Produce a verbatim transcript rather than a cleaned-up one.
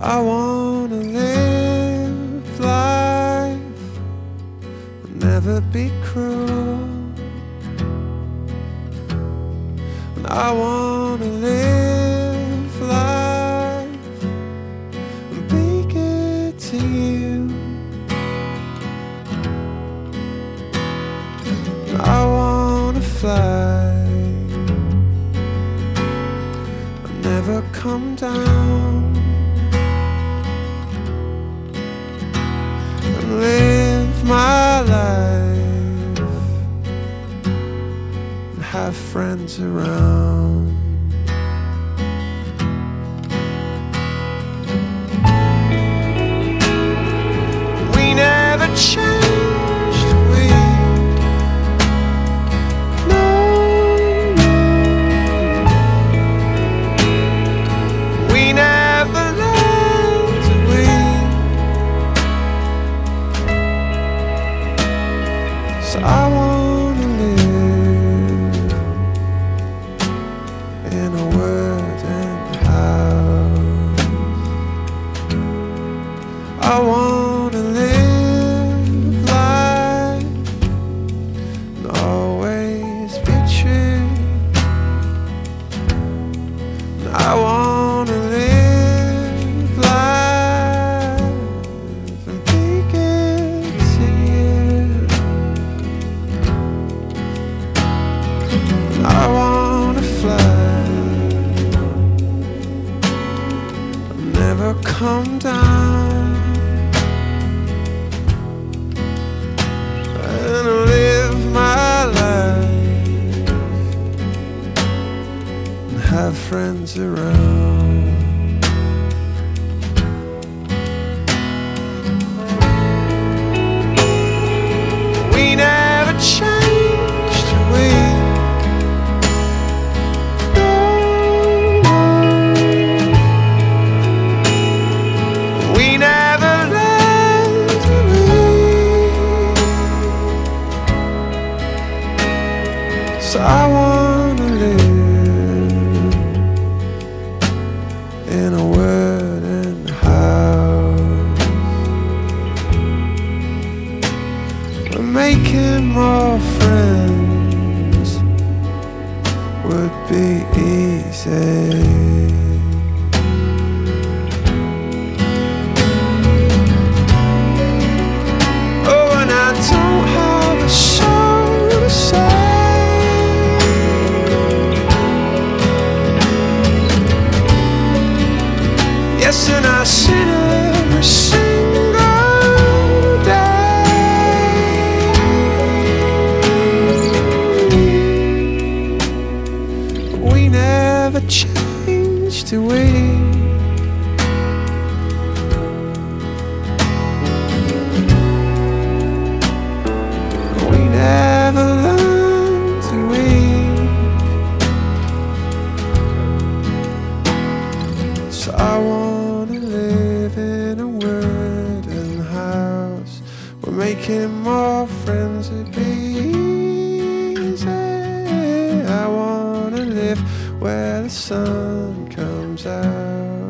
I wanna live life, never be cruel. And I wanna live life and be good to you. And I wanna fly, never come down, and live my life and have friends around. We never changed, we no, no. We never learned, we so I wanna live in a wooden house. I wanna live life and always be true. And I wanna live life and be good to you. And I wanna fly, never come down, and live my life and have friends around. We never changed, we no, no. We never learned, we so I wanna live in a wooden house. We're making more friends would be easy. Oh, and I don't have a soul to say. Yes, and I sin every single day. We never changed, do we? We never learned, do we? So I wanna live in a wooden house. We're making more friends, it'd be easy. I wanna live where the sun comes out.